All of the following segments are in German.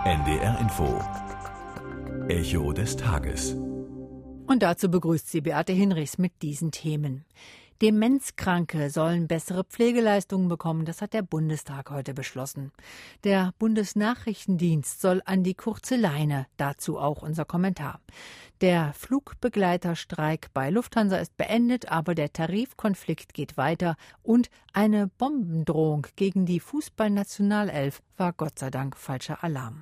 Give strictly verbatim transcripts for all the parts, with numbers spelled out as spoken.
N D R Info. Echo des Tages. Und dazu begrüßt sie Beate Hinrichs mit diesen Themen. Demenzkranke sollen bessere Pflegeleistungen bekommen, das hat der Bundestag heute beschlossen. Der Bundesnachrichtendienst soll an die kurze Leine, dazu auch unser Kommentar. Der Flugbegleiterstreik bei Lufthansa ist beendet, aber der Tarifkonflikt geht weiter und eine Bombendrohung gegen die Fußballnationalelf war Gott sei Dank falscher Alarm.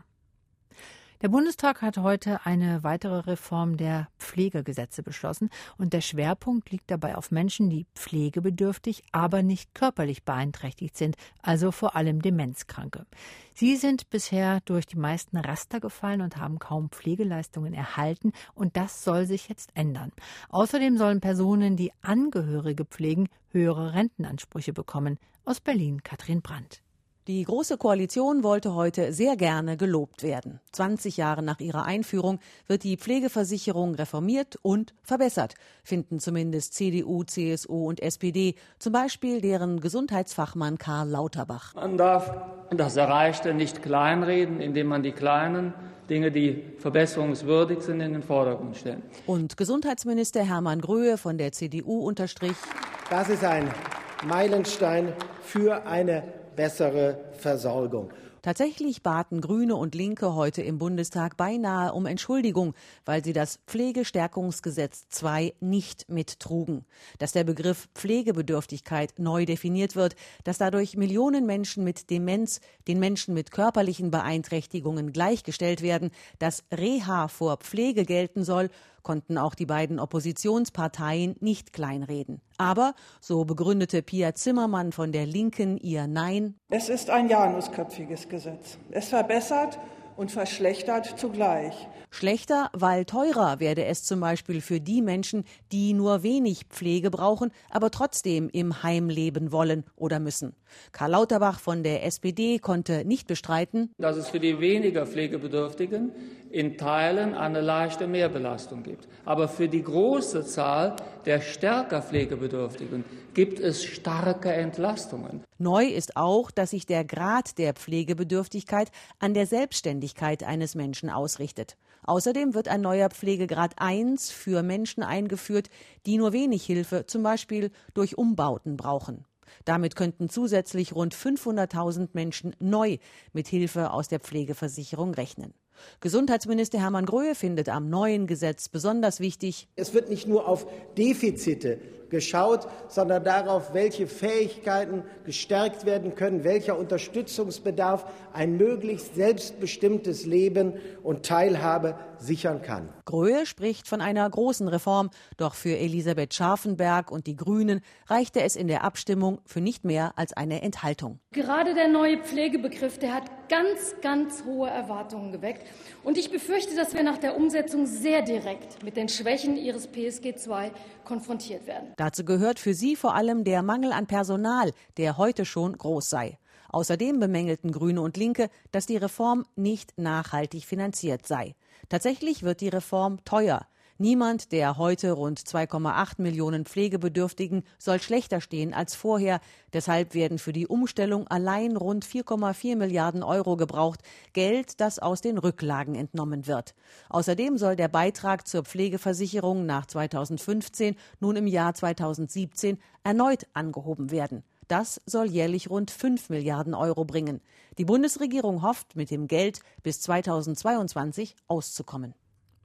Der Bundestag hat heute eine weitere Reform der Pflegegesetze beschlossen und der Schwerpunkt liegt dabei auf Menschen, die pflegebedürftig, aber nicht körperlich beeinträchtigt sind, also vor allem Demenzkranke. Sie sind bisher durch die meisten Raster gefallen und haben kaum Pflegeleistungen erhalten und das soll sich jetzt ändern. Außerdem sollen Personen, die Angehörige pflegen, höhere Rentenansprüche bekommen. Aus Berlin Katrin Brandt. Die Große Koalition wollte heute sehr gerne gelobt werden. zwanzig Jahre nach ihrer Einführung wird die Pflegeversicherung reformiert und verbessert, finden zumindest C D U, C S U und S P D, zum Beispiel deren Gesundheitsfachmann Karl Lauterbach. Man darf das Erreichte nicht kleinreden, indem man die kleinen Dinge, die verbesserungswürdig sind, in den Vordergrund stellen. Und Gesundheitsminister Hermann Gröhe von der C D U unterstrich: Das ist ein Meilenstein für eine bessere Versorgung. Tatsächlich baten Grüne und Linke heute im Bundestag beinahe um Entschuldigung, weil sie das Pflegestärkungsgesetz zwei nicht mittrugen. Dass der Begriff Pflegebedürftigkeit neu definiert wird, dass dadurch Millionen Menschen mit Demenz den Menschen mit körperlichen Beeinträchtigungen gleichgestellt werden, dass Reha vor Pflege gelten soll, konnten auch die beiden Oppositionsparteien nicht kleinreden. Aber, so begründete Pia Zimmermann von der Linken ihr Nein: Es ist ein janusköpfiges Gesetz. Es verbessert und verschlechtert zugleich. Schlechter, weil teurer werde es zum Beispiel für die Menschen, die nur wenig Pflege brauchen, aber trotzdem im Heim leben wollen oder müssen. Karl Lauterbach von der S P D konnte nicht bestreiten, dass es für die weniger Pflegebedürftigen in Teilen eine leichte Mehrbelastung gibt. Aber für die große Zahl der stärker Pflegebedürftigen gibt es starke Entlastungen. Neu ist auch, dass sich der Grad der Pflegebedürftigkeit an der Selbstständigkeit eines Menschen ausrichtet. Außerdem wird ein neuer Pflegegrad eins für Menschen eingeführt, die nur wenig Hilfe, zum Beispiel durch Umbauten, brauchen. Damit könnten zusätzlich rund fünfhunderttausend Menschen neu mit Hilfe aus der Pflegeversicherung rechnen. Gesundheitsminister Hermann Gröhe findet am neuen Gesetz besonders wichtig: Es wird nicht nur auf Defizite geschaut, sondern darauf, welche Fähigkeiten gestärkt werden können, welcher Unterstützungsbedarf ein möglichst selbstbestimmtes Leben und Teilhabe sichern kann. Gröhe spricht von einer großen Reform, doch für Elisabeth Scharfenberg und die Grünen reichte es in der Abstimmung für nicht mehr als eine Enthaltung. Gerade der neue Pflegebegriff, der hat ganz, ganz hohe Erwartungen geweckt. Und ich befürchte, dass wir nach der Umsetzung sehr direkt mit den Schwächen ihres P S G zwei konfrontiert werden. Dazu gehört für sie vor allem der Mangel an Personal, der heute schon groß sei. Außerdem bemängelten Grüne und Linke, dass die Reform nicht nachhaltig finanziert sei. Tatsächlich wird die Reform teuer. Niemand der heute rund zwei Komma acht Millionen Pflegebedürftigen soll schlechter stehen als vorher. Deshalb werden für die Umstellung allein rund vier Komma vier Milliarden Euro gebraucht. Geld, das aus den Rücklagen entnommen wird. Außerdem soll der Beitrag zur Pflegeversicherung nach zweitausendfünfzehn nun im Jahr zweitausendsiebzehn erneut angehoben werden. Das soll jährlich rund fünf Milliarden Euro bringen. Die Bundesregierung hofft, mit dem Geld bis zweitausendzweiundzwanzig auszukommen.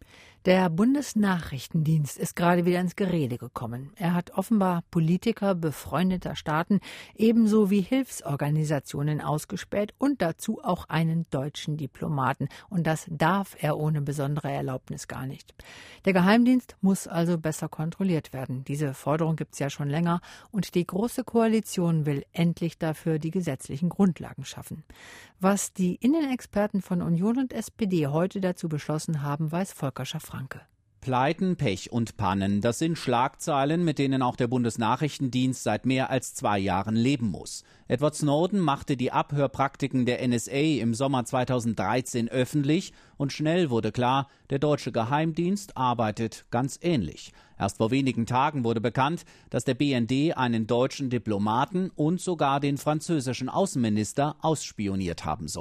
Der Bundesnachrichtendienst ist gerade wieder ins Gerede gekommen. Er hat offenbar Politiker befreundeter Staaten ebenso wie Hilfsorganisationen ausgespäht und dazu auch einen deutschen Diplomaten. Und das darf er ohne besondere Erlaubnis gar nicht. Der Geheimdienst muss also besser kontrolliert werden. Diese Forderung gibt es ja schon länger und die Große Koalition will endlich dafür die gesetzlichen Grundlagen schaffen. Was die Innenexperten von Union und S P D heute dazu beschlossen haben, weiß Volker Schafranke. Pleiten, Pech und Pannen, das sind Schlagzeilen, mit denen auch der Bundesnachrichtendienst seit mehr als zwei Jahren leben muss. Edward Snowden machte die Abhörpraktiken der N S A im Sommer zweitausenddreizehn öffentlich und schnell wurde klar, der deutsche Geheimdienst arbeitet ganz ähnlich. Erst vor wenigen Tagen wurde bekannt, dass der B N D einen deutschen Diplomaten und sogar den französischen Außenminister ausspioniert haben soll.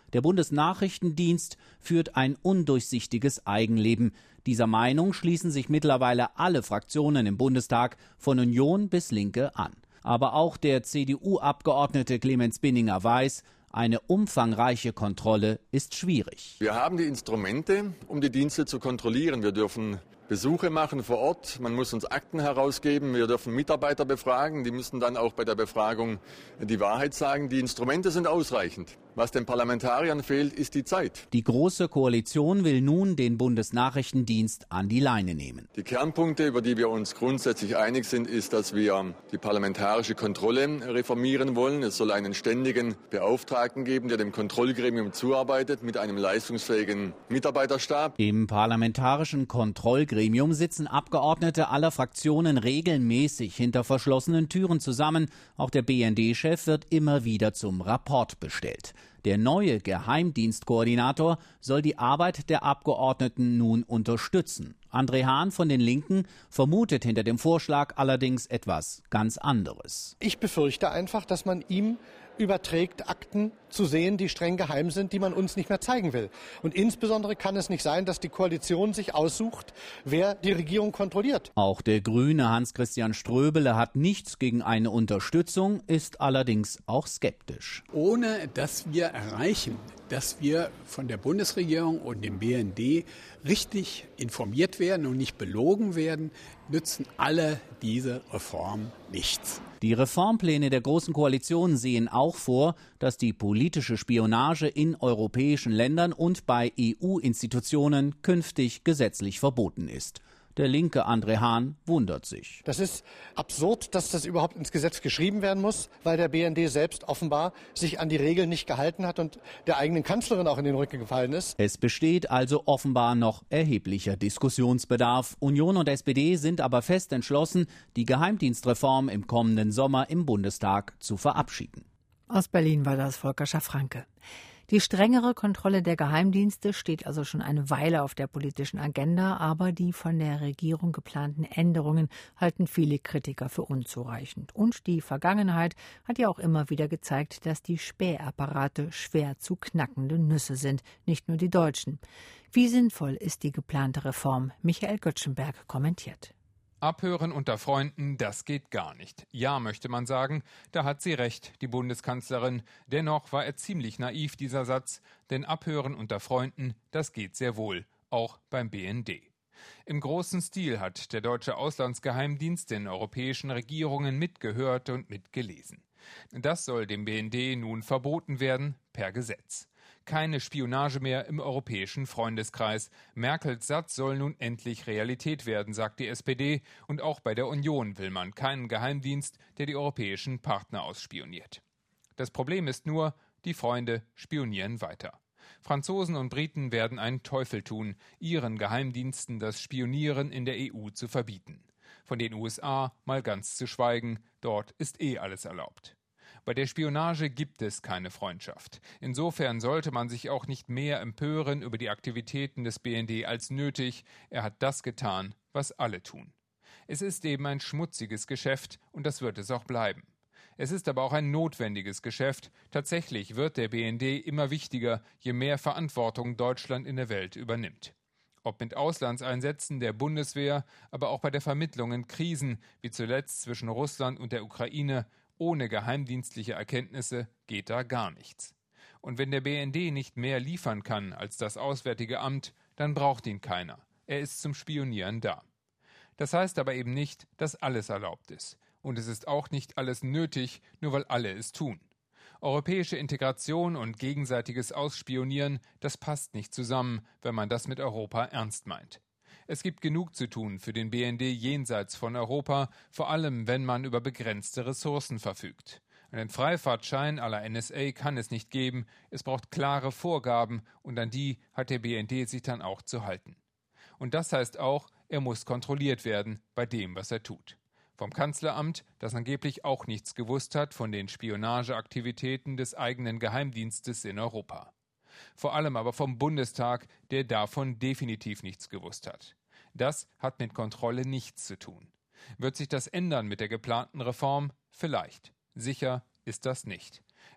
Der Bundesnachrichtendienst führt ein undurchsichtiges Eigenleben. Dieser Meinung schließen sich mittlerweile alle Fraktionen im Bundestag, von Union bis Linke, an. Aber auch der C D U-Abgeordnete Clemens Binninger weiß, eine umfangreiche Kontrolle ist schwierig. Wir haben die Instrumente, um die Dienste zu kontrollieren. Wir dürfen Besuche machen vor Ort, man muss uns Akten herausgeben, wir dürfen Mitarbeiter befragen, die müssen dann auch bei der Befragung die Wahrheit sagen. Die Instrumente sind ausreichend. Was den Parlamentariern fehlt, ist die Zeit. Die Große Koalition will nun den Bundesnachrichtendienst an die Leine nehmen. Die Kernpunkte, über die wir uns grundsätzlich einig sind, ist, dass wir die parlamentarische Kontrolle reformieren wollen. Es soll einen ständigen Beauftragten geben, der dem Kontrollgremium zuarbeitet, mit einem leistungsfähigen Mitarbeiterstab. Im parlamentarischen Kontrollgremium sitzen Abgeordnete aller Fraktionen regelmäßig hinter verschlossenen Türen zusammen. Auch der B N D-Chef wird immer wieder zum Rapport bestellt. Der neue Geheimdienstkoordinator soll die Arbeit der Abgeordneten nun unterstützen. André Hahn von den Linken vermutet hinter dem Vorschlag allerdings etwas ganz anderes. Ich befürchte einfach, dass man ihm überträgt, Akten zu sehen, die streng geheim sind, die man uns nicht mehr zeigen will. Und insbesondere kann es nicht sein, dass die Koalition sich aussucht, wer die Regierung kontrolliert. Auch der Grüne Hans-Christian Ströbele hat nichts gegen eine Unterstützung, ist allerdings auch skeptisch. Ohne dass wir erreichen, dass wir von der Bundesregierung und dem B N D richtig informiert werden und nicht belogen werden, nützen alle diese Reformen nichts. Die Reformpläne der Großen Koalition sehen auch vor, dass die politische Spionage in europäischen Ländern und bei E U-Institutionen künftig gesetzlich verboten ist. Der linke André Hahn wundert sich. Das ist absurd, dass das überhaupt ins Gesetz geschrieben werden muss, weil der B N D selbst offenbar sich an die Regeln nicht gehalten hat und der eigenen Kanzlerin auch in den Rücken gefallen ist. Es besteht also offenbar noch erheblicher Diskussionsbedarf. Union und S P D sind aber fest entschlossen, die Geheimdienstreform im kommenden Sommer im Bundestag zu verabschieden. Aus Berlin war das Volker Schaffranke. Die strengere Kontrolle der Geheimdienste steht also schon eine Weile auf der politischen Agenda, aber die von der Regierung geplanten Änderungen halten viele Kritiker für unzureichend. Und die Vergangenheit hat ja auch immer wieder gezeigt, dass die Spähapparate schwer zu knackende Nüsse sind, nicht nur die deutschen. Wie sinnvoll ist die geplante Reform? Michael Göttschenberg kommentiert. Abhören unter Freunden, das geht gar nicht. Ja, möchte man sagen, da hat sie recht, die Bundeskanzlerin. Dennoch war er ziemlich naiv, dieser Satz, denn Abhören unter Freunden, das geht sehr wohl, auch beim B N D. Im großen Stil hat der deutsche Auslandsgeheimdienst den europäischen Regierungen mitgehört und mitgelesen. Das soll dem B N D nun verboten werden, per Gesetz. Keine Spionage mehr im europäischen Freundeskreis. Merkels Satz soll nun endlich Realität werden, sagt die S P D. Und auch bei der Union will man keinen Geheimdienst, der die europäischen Partner ausspioniert. Das Problem ist nur, die Freunde spionieren weiter. Franzosen und Briten werden einen Teufel tun, ihren Geheimdiensten das Spionieren in der E U zu verbieten. Von den U S A mal ganz zu schweigen, dort ist eh alles erlaubt. Bei der Spionage gibt es keine Freundschaft. Insofern sollte man sich auch nicht mehr empören über die Aktivitäten des B N D als nötig. Er hat das getan, was alle tun. Es ist eben ein schmutziges Geschäft und das wird es auch bleiben. Es ist aber auch ein notwendiges Geschäft. Tatsächlich wird der B N D immer wichtiger, je mehr Verantwortung Deutschland in der Welt übernimmt. Ob mit Auslandseinsätzen der Bundeswehr, aber auch bei der Vermittlung in Krisen, wie zuletzt zwischen Russland und der Ukraine. Ohne geheimdienstliche Erkenntnisse geht da gar nichts. Und wenn der B N D nicht mehr liefern kann als das Auswärtige Amt, dann braucht ihn keiner. Er ist zum Spionieren da. Das heißt aber eben nicht, dass alles erlaubt ist. Und es ist auch nicht alles nötig, nur weil alle es tun. Europäische Integration und gegenseitiges Ausspionieren, das passt nicht zusammen, wenn man das mit Europa ernst meint. Es gibt genug zu tun für den B N D jenseits von Europa, vor allem wenn man über begrenzte Ressourcen verfügt. Einen Freifahrtschein à la N S A kann es nicht geben, es braucht klare Vorgaben und an die hat der B N D sich dann auch zu halten. Und das heißt auch, er muss kontrolliert werden bei dem, was er tut. Vom Kanzleramt, das angeblich auch nichts gewusst hat von den Spionageaktivitäten des eigenen Geheimdienstes in Europa. Vor allem aber vom Bundestag, der davon definitiv nichts gewusst hat. Das hat mit Kontrolle nichts zu tun. Wird sich das ändern mit der geplanten Reform? Vielleicht. Sicher ist das nicht.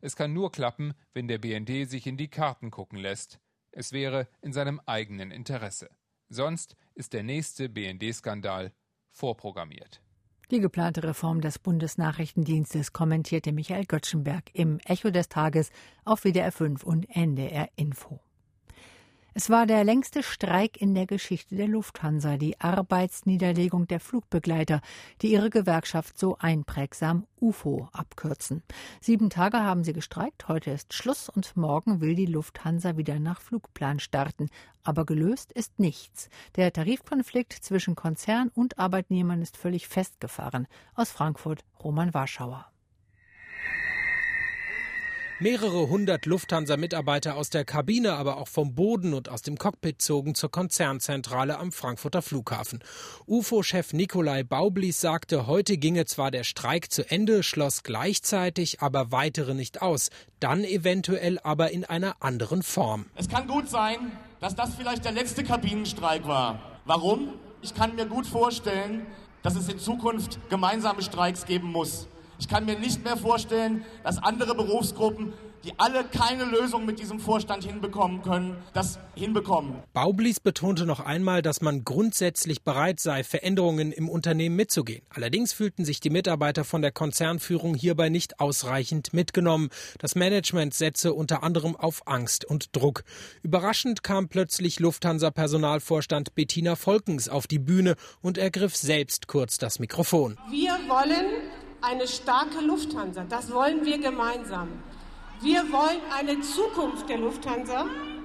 Es kann nur klappen, wenn der B N D sich in die Karten gucken lässt. Es wäre in seinem eigenen Interesse. Sonst ist der nächste B N D-Skandal vorprogrammiert. Die geplante Reform des Bundesnachrichtendienstes kommentierte Michael Göttschenberg im Echo des Tages auf W D R fünf und N D R Info. Es war der längste Streik in der Geschichte der Lufthansa, die Arbeitsniederlegung der Flugbegleiter, die ihre Gewerkschaft so einprägsam U F O abkürzen. Sieben Tage haben sie gestreikt, heute ist Schluss und morgen will die Lufthansa wieder nach Flugplan starten. Aber gelöst ist nichts. Der Tarifkonflikt zwischen Konzern und Arbeitnehmern ist völlig festgefahren. Aus Frankfurt, Roman Warschauer. Mehrere hundert Lufthansa-Mitarbeiter aus der Kabine, aber auch vom Boden und aus dem Cockpit zogen zur Konzernzentrale am Frankfurter Flughafen. U F O-Chef Nikolai Baublies sagte, heute ginge zwar der Streik zu Ende, schloss gleichzeitig aber weitere nicht aus. Dann eventuell aber in einer anderen Form. Es kann gut sein, dass das vielleicht der letzte Kabinenstreik war. Warum? Ich kann mir gut vorstellen, dass es in Zukunft gemeinsame Streiks geben muss. Ich kann mir nicht mehr vorstellen, dass andere Berufsgruppen, die alle keine Lösung mit diesem Vorstand hinbekommen können, das hinbekommen. Baublies betonte noch einmal, dass man grundsätzlich bereit sei, Veränderungen im Unternehmen mitzugehen. Allerdings fühlten sich die Mitarbeiter von der Konzernführung hierbei nicht ausreichend mitgenommen. Das Management setze unter anderem auf Angst und Druck. Überraschend kam plötzlich Lufthansa-Personalvorstand Bettina Volkens auf die Bühne und ergriff selbst kurz das Mikrofon. Wir wollen eine starke Lufthansa, das wollen wir gemeinsam. Wir wollen eine Zukunft der Lufthansa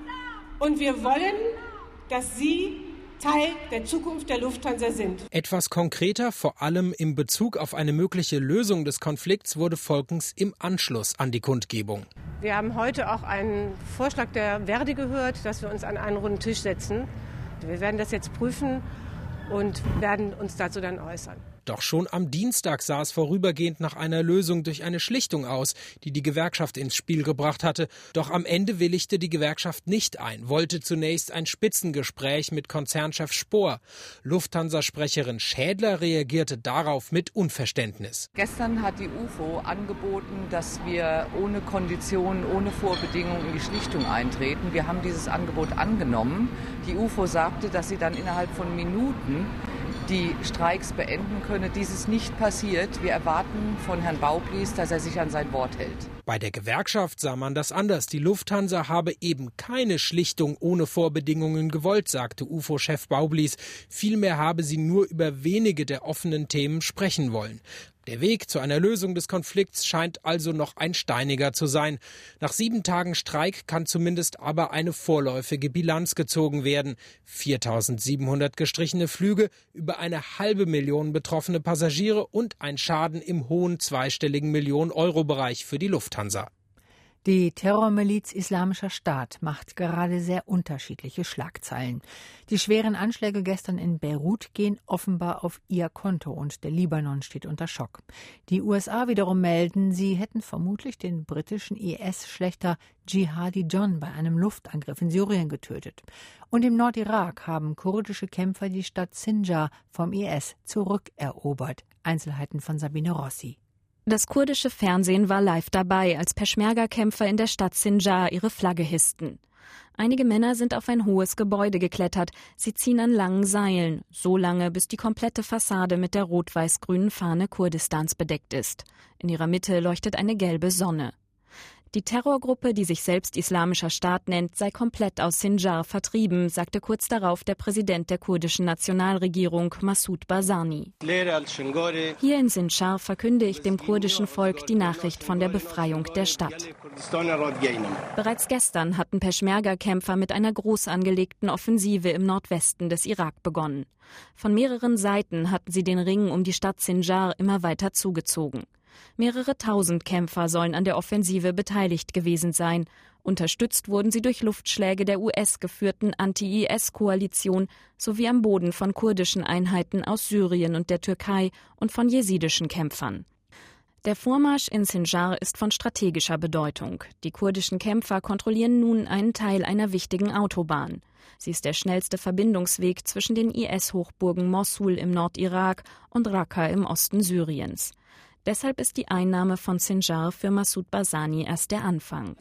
und wir wollen, dass Sie Teil der Zukunft der Lufthansa sind. Etwas konkreter, vor allem in Bezug auf eine mögliche Lösung des Konflikts, wurde Volkens im Anschluss an die Kundgebung. Wir haben heute auch einen Vorschlag der Verdi gehört, dass wir uns an einen runden Tisch setzen. Wir werden das jetzt prüfen und werden uns dazu dann äußern. Doch schon am Dienstag sah es vorübergehend nach einer Lösung durch eine Schlichtung aus, die die Gewerkschaft ins Spiel gebracht hatte. Doch am Ende willigte die Gewerkschaft nicht ein, wollte zunächst ein Spitzengespräch mit Konzernchef Spohr. Lufthansa-Sprecherin Schädler reagierte darauf mit Unverständnis. Gestern hat die U F O angeboten, dass wir ohne Konditionen, ohne Vorbedingungen in die Schlichtung eintreten. Wir haben dieses Angebot angenommen. Die U F O sagte, dass sie dann innerhalb von Minuten die Streiks beenden könne. Dies ist nicht passiert. Wir erwarten von Herrn Baublies, dass er sich an sein Wort hält. Bei der Gewerkschaft sah man das anders. Die Lufthansa habe eben keine Schlichtung ohne Vorbedingungen gewollt, sagte U F O-Chef Baublies. Vielmehr habe sie nur über wenige der offenen Themen sprechen wollen. Der Weg zu einer Lösung des Konflikts scheint also noch ein steiniger zu sein. Nach sieben Tagen Streik kann zumindest aber eine vorläufige Bilanz gezogen werden. viertausendsiebenhundert gestrichene Flüge, über eine halbe Million betroffene Passagiere und ein Schaden im hohen zweistelligen Millionen-Euro-Bereich für die Lufthansa. Die Terrormiliz Islamischer Staat macht gerade sehr unterschiedliche Schlagzeilen. Die schweren Anschläge gestern in Beirut gehen offenbar auf ihr Konto und der Libanon steht unter Schock. Die U S A wiederum melden, sie hätten vermutlich den britischen I S-Schlächter Jihadi John bei einem Luftangriff in Syrien getötet. Und im Nordirak haben kurdische Kämpfer die Stadt Sinjar vom I S zurückerobert. Einzelheiten von Sabine Rossi. Das kurdische Fernsehen war live dabei, als Peschmerga-Kämpfer in der Stadt Sinjar ihre Flagge hissten. Einige Männer sind auf ein hohes Gebäude geklettert. Sie ziehen an langen Seilen, so lange, bis die komplette Fassade mit der rot-weiß-grünen Fahne Kurdistans bedeckt ist. In ihrer Mitte leuchtet eine gelbe Sonne. Die Terrorgruppe, die sich selbst Islamischer Staat nennt, sei komplett aus Sinjar vertrieben, sagte kurz darauf der Präsident der kurdischen Nationalregierung, Massoud Barzani. Hier in Sinjar verkünde ich dem kurdischen Volk die Nachricht von der Befreiung der Stadt. Bereits gestern hatten Peschmerga-Kämpfer mit einer groß angelegten Offensive im Nordwesten des Irak begonnen. Von mehreren Seiten hatten sie den Ring um die Stadt Sinjar immer weiter zugezogen. Mehrere tausend Kämpfer sollen an der Offensive beteiligt gewesen sein. Unterstützt wurden sie durch Luftschläge der U S-geführten Anti-I S-Koalition sowie am Boden von kurdischen Einheiten aus Syrien und der Türkei und von jesidischen Kämpfern. Der Vormarsch in Sinjar ist von strategischer Bedeutung. Die kurdischen Kämpfer kontrollieren nun einen Teil einer wichtigen Autobahn. Sie ist der schnellste Verbindungsweg zwischen den I S-Hochburgen Mossul im Nordirak und Raqqa im Osten Syriens. Deshalb ist die Einnahme von Sinjar für Massoud Barzani erst der Anfang.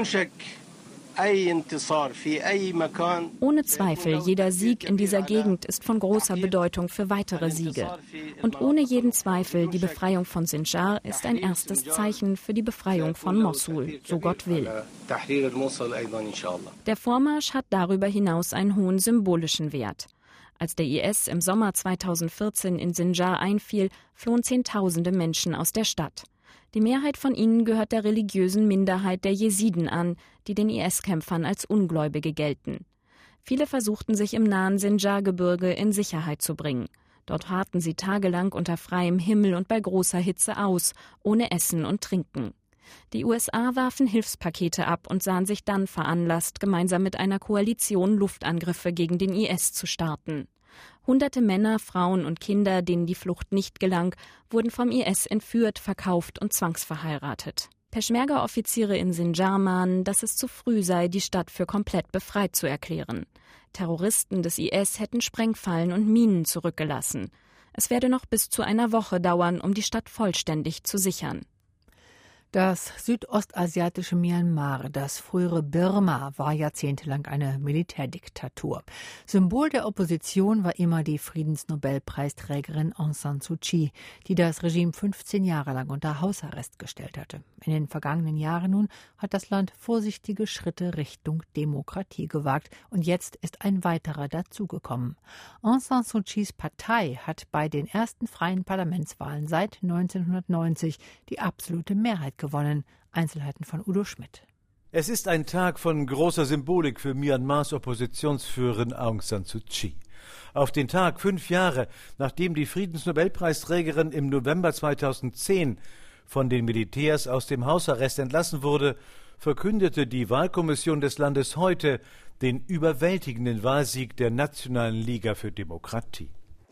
Ohne Zweifel, jeder Sieg in dieser Gegend ist von großer Bedeutung für weitere Siege. Und ohne jeden Zweifel, die Befreiung von Sinjar ist ein erstes Zeichen für die Befreiung von Mossul, so Gott will. Der Vormarsch hat darüber hinaus einen hohen symbolischen Wert. Als der I S im Sommer zweitausendvierzehn in Sinjar einfiel, flohen Zehntausende Menschen aus der Stadt. Die Mehrheit von ihnen gehört der religiösen Minderheit der Jesiden an, die den I S-Kämpfern als Ungläubige gelten. Viele versuchten sich im nahen Sinjar-Gebirge in Sicherheit zu bringen. Dort harrten sie tagelang unter freiem Himmel und bei großer Hitze aus, ohne Essen und Trinken. Die U S A warfen Hilfspakete ab und sahen sich dann veranlasst, gemeinsam mit einer Koalition Luftangriffe gegen den I S zu starten. Hunderte Männer, Frauen und Kinder, denen die Flucht nicht gelang, wurden vom I S entführt, verkauft und zwangsverheiratet. Peschmerga-Offiziere in Sinjar mahnen, dass es zu früh sei, die Stadt für komplett befreit zu erklären. Terroristen des I S hätten Sprengfallen und Minen zurückgelassen. Es werde noch bis zu einer Woche dauern, um die Stadt vollständig zu sichern. Das südostasiatische Myanmar, das frühere Birma, war jahrzehntelang eine Militärdiktatur. Symbol der Opposition war immer die Friedensnobelpreisträgerin Aung San Suu Kyi, die das Regime fünfzehn Jahre lang unter Hausarrest gestellt hatte. In den vergangenen Jahren nun hat das Land vorsichtige Schritte Richtung Demokratie gewagt und jetzt ist ein weiterer dazugekommen. Aung San Suu Kyis Partei hat bei den ersten freien Parlamentswahlen seit neunzehnhundertneunzig die absolute Mehrheit gewonnen. Einzelheiten von Udo Schmidt. Es ist ein Tag von großer Symbolik für Myanmars Oppositionsführerin Aung San Suu Kyi. Auf den Tag fünf Jahre, nachdem die Friedensnobelpreisträgerin im November zweitausendzehn von den Militärs aus dem Hausarrest entlassen wurde, verkündete die Wahlkommission des Landes heute den überwältigenden Wahlsieg der Nationalen Liga für Demokratie.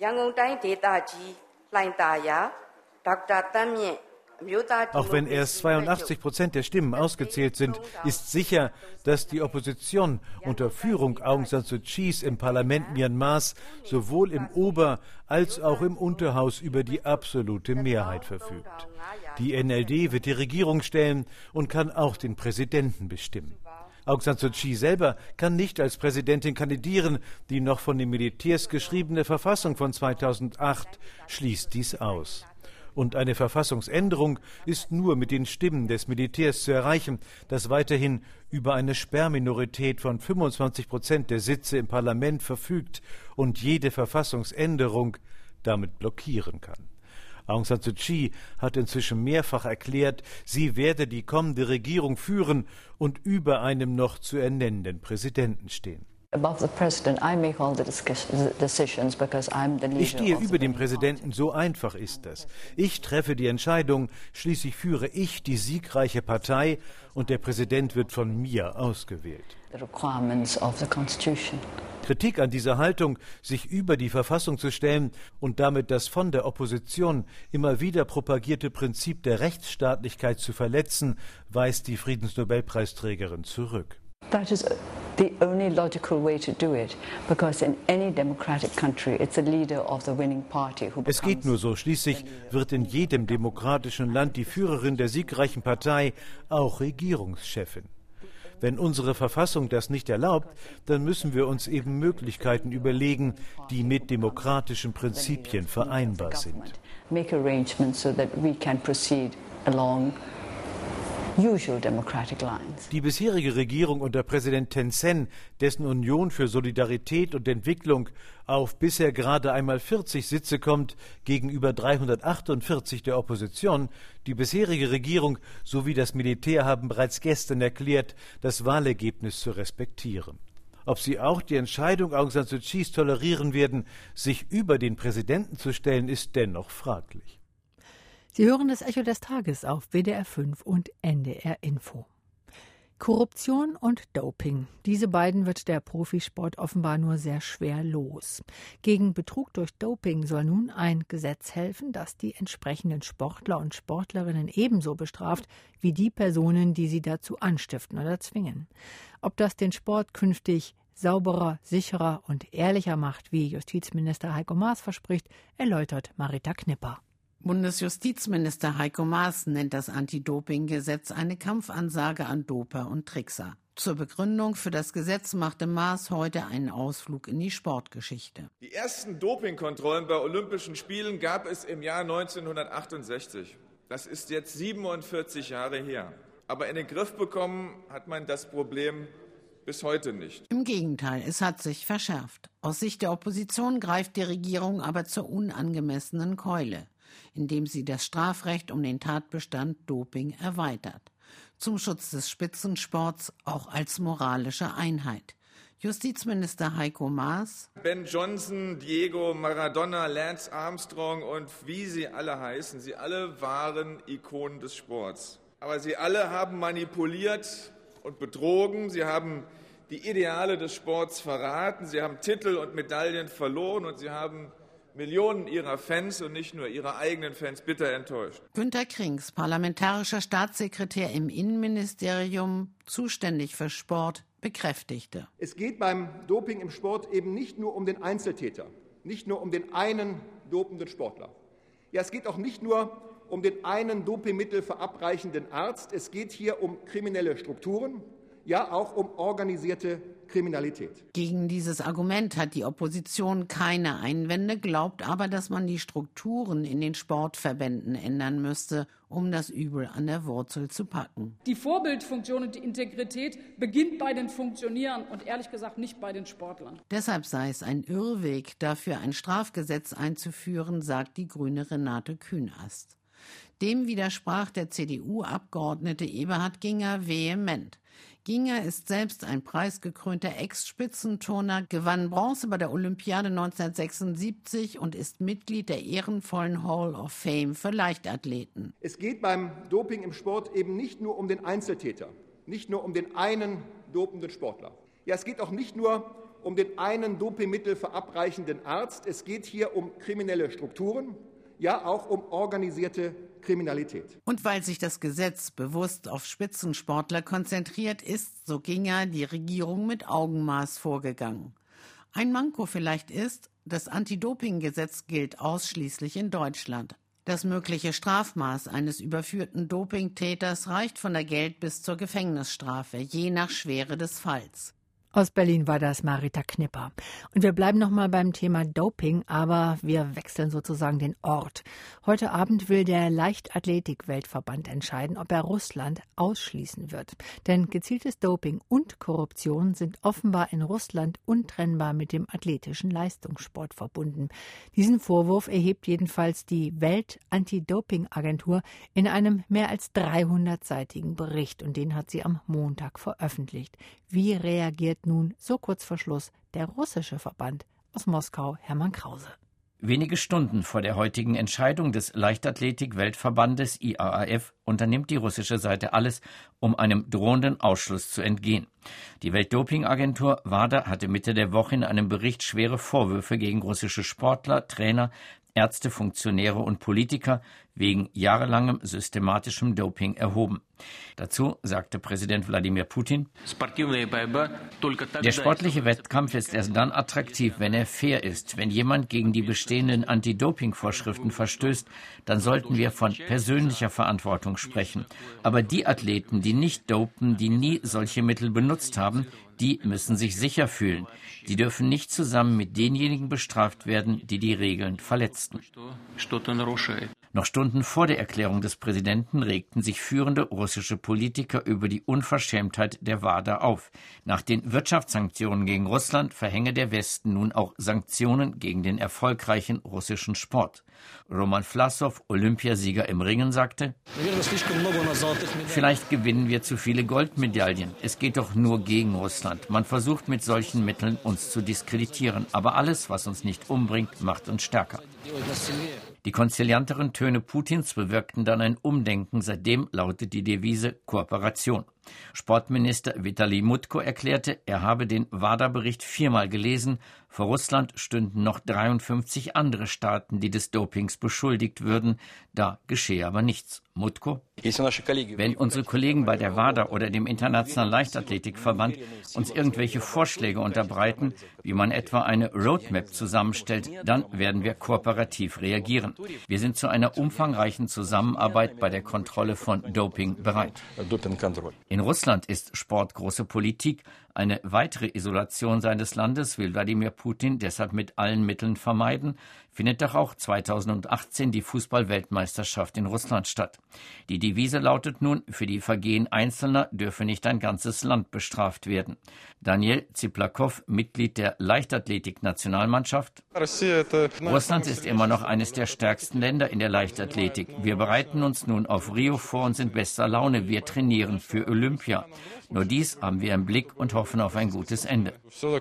Auch wenn erst zweiundachtzig Prozent der Stimmen ausgezählt sind, ist sicher, dass die Opposition unter Führung Aung San Suu Kyis im Parlament Myanmars sowohl im Ober- als auch im Unterhaus über die absolute Mehrheit verfügt. Die N L D wird die Regierung stellen und kann auch den Präsidenten bestimmen. Aung San Suu Kyi selber kann nicht als Präsidentin kandidieren. Die noch von den Militärs geschriebene Verfassung von zweitausendacht schließt dies aus. Und eine Verfassungsänderung ist nur mit den Stimmen des Militärs zu erreichen, das weiterhin über eine Sperrminorität von fünfundzwanzig Prozent der Sitze im Parlament verfügt und jede Verfassungsänderung damit blockieren kann. Aung San Suu Kyi hat inzwischen mehrfach erklärt, sie werde die kommende Regierung führen und über einem noch zu ernennenden Präsidenten stehen. Ich stehe über dem Präsidenten, so einfach ist das. Ich treffe die Entscheidung, schließlich führe ich die siegreiche Partei und der Präsident wird von mir ausgewählt. Kritik an dieser Haltung, sich über die Verfassung zu stellen und damit das von der Opposition immer wieder propagierte Prinzip der Rechtsstaatlichkeit zu verletzen, weist die Friedensnobelpreisträgerin zurück. That is the only logical way to do it, because in any democratic country it's the leader of the winning party who becomes. Es geht nur so. Schließlich wird in jedem demokratischen Land die Führerin der siegreichen Partei auch Regierungschefin. Wenn unsere Verfassung das nicht erlaubt, dann müssen wir uns eben Möglichkeiten überlegen, die mit demokratischen Prinzipien vereinbar sind. Make arrangements so that we can proceed along usual democratic lines. Die bisherige Regierung unter Präsident Thein Sein, dessen Union für Solidarität und Entwicklung auf bisher gerade einmal vierzig Sitze kommt, gegenüber dreihundertachtundvierzig der Opposition, die bisherige Regierung sowie das Militär haben bereits gestern erklärt, das Wahlergebnis zu respektieren. Ob sie auch die Entscheidung Aung San Suu Kyis tolerieren werden, sich über den Präsidenten zu stellen, ist dennoch fraglich. Sie hören das Echo des Tages auf W D R fünf und N D R Info. Korruption und Doping. Diese beiden wird der Profisport offenbar nur sehr schwer los. Gegen Betrug durch Doping soll nun ein Gesetz helfen, das die entsprechenden Sportler und Sportlerinnen ebenso bestraft wie die Personen, die sie dazu anstiften oder zwingen. Ob das den Sport künftig sauberer, sicherer und ehrlicher macht, wie Justizminister Heiko Maas verspricht, erläutert Marita Knipper. Bundesjustizminister Heiko Maas nennt das Anti-Doping-Gesetz eine Kampfansage an Doper und Trickser. Zur Begründung für das Gesetz machte Maas heute einen Ausflug in die Sportgeschichte. Die ersten Dopingkontrollen bei Olympischen Spielen gab es im Jahr neunzehnhundertachtundsechzig. Das ist jetzt siebenundvierzig Jahre her. Aber in den Griff bekommen hat man das Problem bis heute nicht. Im Gegenteil, es hat sich verschärft. Aus Sicht der Opposition greift die Regierung aber zur unangemessenen Keule, indem sie das Strafrecht um den Tatbestand Doping erweitert. Zum Schutz des Spitzensports auch als moralische Einheit. Justizminister Heiko Maas: Ben Johnson, Diego Maradona, Lance Armstrong und wie sie alle heißen, sie alle waren Ikonen des Sports. Aber sie alle haben manipuliert und betrogen, sie haben die Ideale des Sports verraten, sie haben Titel und Medaillen verloren und sie haben Millionen ihrer Fans und nicht nur ihrer eigenen Fans bitter enttäuscht. Günter Krings, parlamentarischer Staatssekretär im Innenministerium, zuständig für Sport, bekräftigte: Es geht beim Doping im Sport eben nicht nur um den Einzeltäter, nicht nur um den einen dopenden Sportler. Ja, es geht auch nicht nur um den einen Dopingmittel verabreichenden Arzt. Es geht hier um kriminelle Strukturen, ja auch um organisierte Kriminalität. Gegen dieses Argument hat die Opposition keine Einwände, glaubt aber, dass man die Strukturen in den Sportverbänden ändern müsste, um das Übel an der Wurzel zu packen. Die Vorbildfunktion und die Integrität beginnt bei den Funktionären und ehrlich gesagt nicht bei den Sportlern. Deshalb sei es ein Irrweg, dafür ein Strafgesetz einzuführen, sagt die Grüne Renate Künast. Dem widersprach der C D U-Abgeordnete Eberhard Ginger vehement. Ginger ist selbst ein preisgekrönter Ex-Spitzenturner, gewann Bronze bei der Olympiade neunzehnhundertsechsundsiebzig und ist Mitglied der ehrenvollen Hall of Fame für Leichtathleten. Es geht beim Doping im Sport eben nicht nur um den Einzeltäter, nicht nur um den einen dopenden Sportler. Ja, es geht auch nicht nur um den einen Dopingmittel verabreichenden Arzt. Es geht hier um kriminelle Strukturen, ja auch um organisierte Kriminalität. Und weil sich das Gesetz bewusst auf Spitzensportler konzentriert, ist, so Ginger, die Regierung mit Augenmaß vorgegangen. Ein Manko vielleicht ist, das Anti-Doping-Gesetz gilt ausschließlich in Deutschland. Das mögliche Strafmaß eines überführten Dopingtäters reicht von der Geld- bis zur Gefängnisstrafe, je nach Schwere des Falls. Aus Berlin war das Marita Knipper. Und wir bleiben noch mal beim Thema Doping, aber wir wechseln sozusagen den Ort. Heute Abend will der Leichtathletik-Weltverband entscheiden, ob er Russland ausschließen wird. Denn gezieltes Doping und Korruption sind offenbar in Russland untrennbar mit dem athletischen Leistungssport verbunden. Diesen Vorwurf erhebt jedenfalls die Welt-Anti-Doping-Agentur in einem mehr als dreihundertseitigen Bericht. Und den hat sie am Montag veröffentlicht. Wie reagiert nun so kurz vor Schluss der russische Verband? Aus Moskau Hermann Krause. Wenige Stunden vor der heutigen Entscheidung des Leichtathletik-Weltverbandes I A A F unternimmt die russische Seite alles, um einem drohenden Ausschluss zu entgehen. Die Weltdopingagentur WADA hatte Mitte der Woche in einem Bericht schwere Vorwürfe gegen russische Sportler, Trainer, Ärzte, Funktionäre und Politiker wegen jahrelangem systematischem Doping erhoben. Dazu sagte Präsident Wladimir Putin: Der sportliche Wettkampf ist erst dann attraktiv, wenn er fair ist. Wenn jemand gegen die bestehenden Anti-Doping-Vorschriften verstößt, dann sollten wir von persönlicher Verantwortung sprechen. Aber die Athleten, die nicht dopen, die nie solche Mittel benutzt haben, die müssen sich sicher fühlen. Die dürfen nicht zusammen mit denjenigen bestraft werden, die die Regeln verletzten. Noch Stunden vor der Erklärung des Präsidenten regten sich führende russische Politiker über die Unverschämtheit der WADA auf. Nach den Wirtschaftssanktionen gegen Russland verhänge der Westen nun auch Sanktionen gegen den erfolgreichen russischen Sport. Roman Vlasov, Olympiasieger im Ringen, sagte: Vielleicht gewinnen wir zu viele Goldmedaillen. Es geht doch nur gegen Russland. Man versucht mit solchen Mitteln uns zu diskreditieren. Aber alles, was uns nicht umbringt, macht uns stärker. Die konzilianteren Töne Putins bewirkten dann ein Umdenken. Seitdem lautet die Devise Kooperation. Sportminister Vitali Mutko erklärte, er habe den WADA-Bericht viermal gelesen. Vor Russland stünden noch dreiundfünfzig andere Staaten, die des Dopings beschuldigt würden. Da geschehe aber nichts. Mutko: Wenn unsere Kollegen bei der WADA oder dem Internationalen Leichtathletikverband uns irgendwelche Vorschläge unterbreiten, wie man etwa eine Roadmap zusammenstellt, dann werden wir kooperativ reagieren. Wir sind zu einer umfangreichen Zusammenarbeit bei der Kontrolle von Doping bereit. In Russland ist Sport große Politik. Eine weitere Isolation seines Landes will Wladimir Putin deshalb mit allen Mitteln vermeiden, findet doch auch zweitausendachtzehn die Fußball-Weltmeisterschaft in Russland statt. Die Devise lautet nun, für die Vergehen Einzelner dürfe nicht ein ganzes Land bestraft werden. Daniel Ziplakow, Mitglied der Leichtathletik-Nationalmannschaft: Russland ist immer noch eines der stärksten Länder in der Leichtathletik. Wir bereiten uns nun auf Rio vor und sind bester Laune. Wir trainieren für Olympia. Nur dies haben wir im Blick und hoffen auf ein gutes Ende.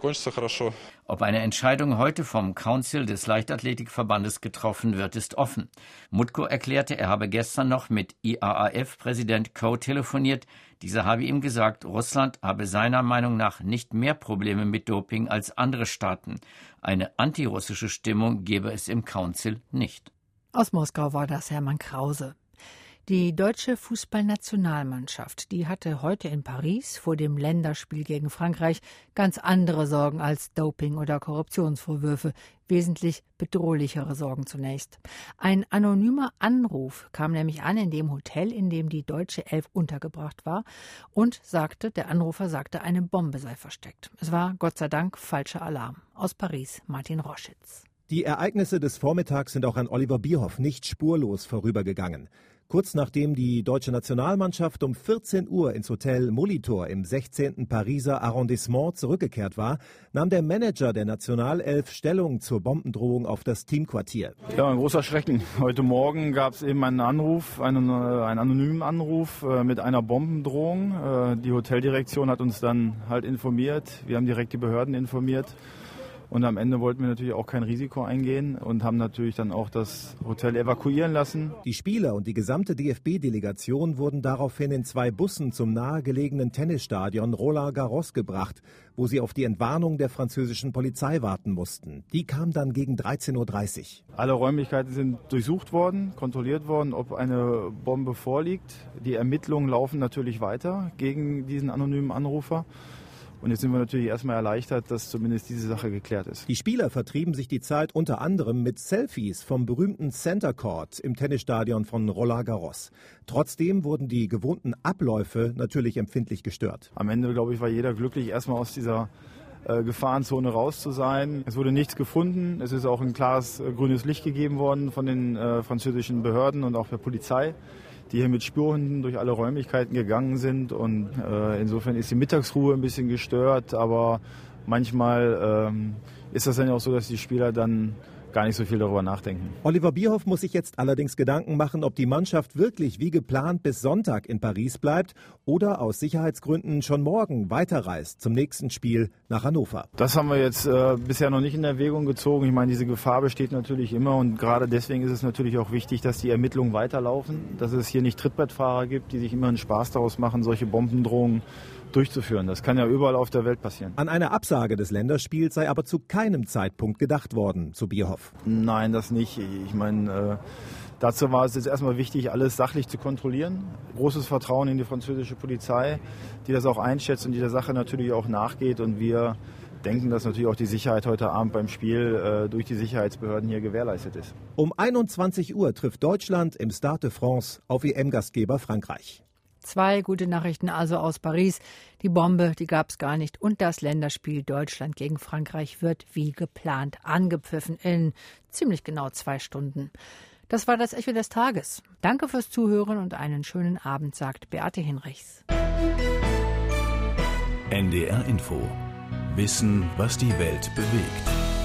Ob eine Entscheidung heute vom Council des Leichtathletikverbandes getroffen wird, ist offen. Mutko erklärte, er habe gestern noch mit I A A F-Präsident Coe telefoniert. Dieser habe ihm gesagt, Russland habe seiner Meinung nach nicht mehr Probleme mit Doping als andere Staaten. Eine antirussische Stimmung gebe es im Council nicht. Aus Moskau war das Hermann Krause. Die deutsche Fußballnationalmannschaft, die hatte heute in Paris vor dem Länderspiel gegen Frankreich ganz andere Sorgen als Doping- oder Korruptionsvorwürfe, wesentlich bedrohlichere Sorgen zunächst. Ein anonymer Anruf kam nämlich an in dem Hotel, in dem die deutsche Elf untergebracht war, und sagte, der Anrufer sagte, eine Bombe sei versteckt. Es war Gott sei Dank falscher Alarm. Aus Paris, Martin Roschitz. Die Ereignisse des Vormittags sind auch an Oliver Bierhoff nicht spurlos vorübergegangen. Kurz nachdem die deutsche Nationalmannschaft um vierzehn Uhr ins Hotel Molitor im sechzehnten Pariser Arrondissement zurückgekehrt war, nahm der Manager der Nationalelf Stellung zur Bombendrohung auf das Teamquartier. Ja, ein großer Schrecken. Heute Morgen gab es eben einen Anruf, einen, einen anonymen Anruf äh, mit einer Bombendrohung. Äh, die Hoteldirektion hat uns dann halt informiert. Wir haben direkt die Behörden informiert. Und am Ende wollten wir natürlich auch kein Risiko eingehen und haben natürlich dann auch das Hotel evakuieren lassen. Die Spieler und die gesamte D F B-Delegation wurden daraufhin in zwei Bussen zum nahegelegenen Tennisstadion Roland Garros gebracht, wo sie auf die Entwarnung der französischen Polizei warten mussten. Die kam dann gegen dreizehn Uhr dreißig. Alle Räumlichkeiten sind durchsucht worden, kontrolliert worden, ob eine Bombe vorliegt. Die Ermittlungen laufen natürlich weiter gegen diesen anonymen Anrufer. Und jetzt sind wir natürlich erstmal erleichtert, dass zumindest diese Sache geklärt ist. Die Spieler vertrieben sich die Zeit unter anderem mit Selfies vom berühmten Center Court im Tennisstadion von Roland Garros. Trotzdem wurden die gewohnten Abläufe natürlich empfindlich gestört. Am Ende, glaube ich, war jeder glücklich, erstmal aus dieser äh, Gefahrenzone raus zu sein. Es wurde nichts gefunden. Es ist auch ein klares äh, grünes Licht gegeben worden von den äh, französischen Behörden und auch der Polizei, die hier mit Spürhunden durch alle Räumlichkeiten gegangen sind. Und äh, insofern ist die Mittagsruhe ein bisschen gestört, aber manchmal ähm, ist das dann auch so, dass die Spieler dann gar nicht so viel darüber nachdenken. Oliver Bierhoff muss sich jetzt allerdings Gedanken machen, ob die Mannschaft wirklich wie geplant bis Sonntag in Paris bleibt oder aus Sicherheitsgründen schon morgen weiterreist zum nächsten Spiel nach Hannover. Das haben wir jetzt äh, bisher noch nicht in Erwägung gezogen. Ich meine, diese Gefahr besteht natürlich immer und gerade deswegen ist es natürlich auch wichtig, dass die Ermittlungen weiterlaufen, dass es hier nicht Trittbrettfahrer gibt, die sich immer einen Spaß daraus machen, solche Bombendrohungen durchzuführen. Das kann ja überall auf der Welt passieren. An eine Absage des Länderspiels sei aber zu keinem Zeitpunkt gedacht worden, zu Bierhoff. Nein, das nicht. Ich meine, äh, dazu war es jetzt erstmal wichtig, alles sachlich zu kontrollieren. Großes Vertrauen in die französische Polizei, die das auch einschätzt und die der Sache natürlich auch nachgeht. Und wir denken, dass natürlich auch die Sicherheit heute Abend beim Spiel äh, durch die Sicherheitsbehörden hier gewährleistet ist. Um einundzwanzig Uhr trifft Deutschland im Stade de France auf E M-Gastgeber Frankreich. Zwei gute Nachrichten also aus Paris. Die Bombe, die gab es gar nicht. Und das Länderspiel Deutschland gegen Frankreich wird wie geplant angepfiffen in ziemlich genau zwei Stunden. Das war das Echo des Tages. Danke fürs Zuhören und einen schönen Abend, sagt Beate Hinrichs. N D R Info. Wissen, was die Welt bewegt.